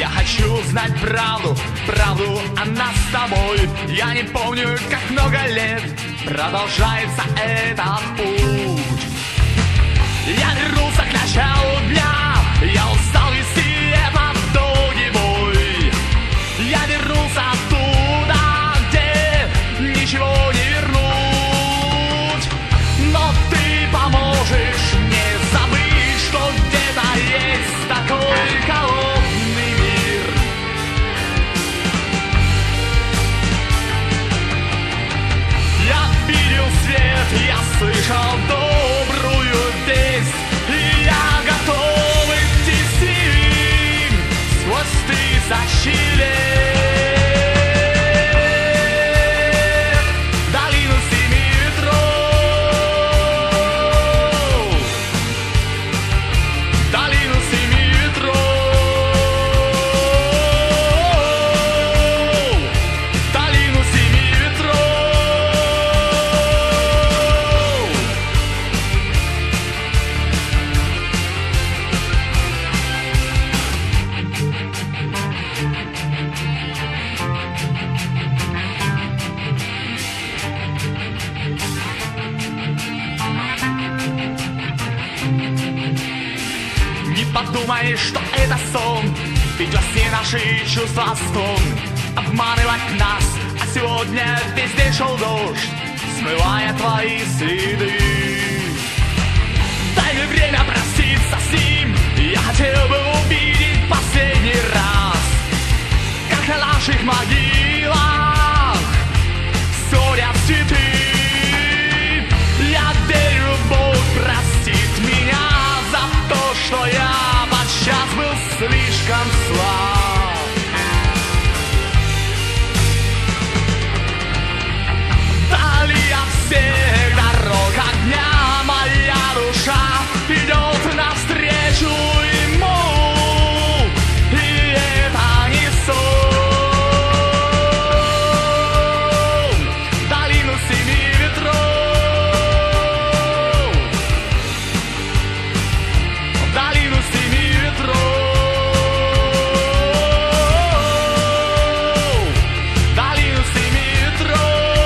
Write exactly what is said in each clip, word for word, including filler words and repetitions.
Я хочу знать правду, правду о нас с тобой. Я не помню, как много лет продолжается этот путь. Я вернулся к началу дня, я устал вести этот долгий бой. Я вернулся оттуда, где ничего не вернуть. Но ты поможешь мне забыть, что где-то есть такой холодный мир. Я видел свет, я слышал добрую весть, и я готов идти с ним сквозь тысячи лет. Долину семи ветров, долину семи ветров, долину семи ветров. Не подумай, что это сон, ведь во сне наши чувства стон обманывать нас. А сегодня весь день шел дождь, смывая твои следы. Дай мне время проститься с ним, я хотел бы увидеть последний раз, как на наших могилах сорят цветы. Я верю, Бог простит меня за то, что я подчас был слишком слаб. Вдали от всех дорог огня моя душа идет навстречу ему, и это не сон. Долину семи ветров, долину семи ветров, долину семи ветров.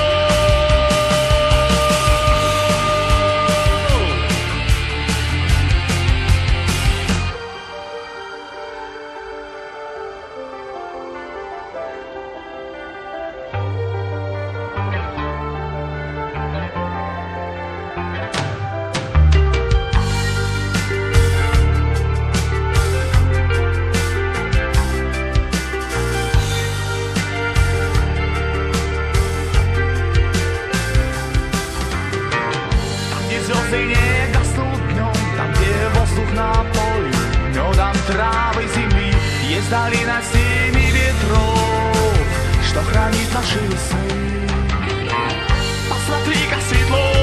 Звезды не гаснут днем, там, где воздух наполнен медом травы земли. Есть долина семи ветров, что хранит наши сны. Посмотри, как светло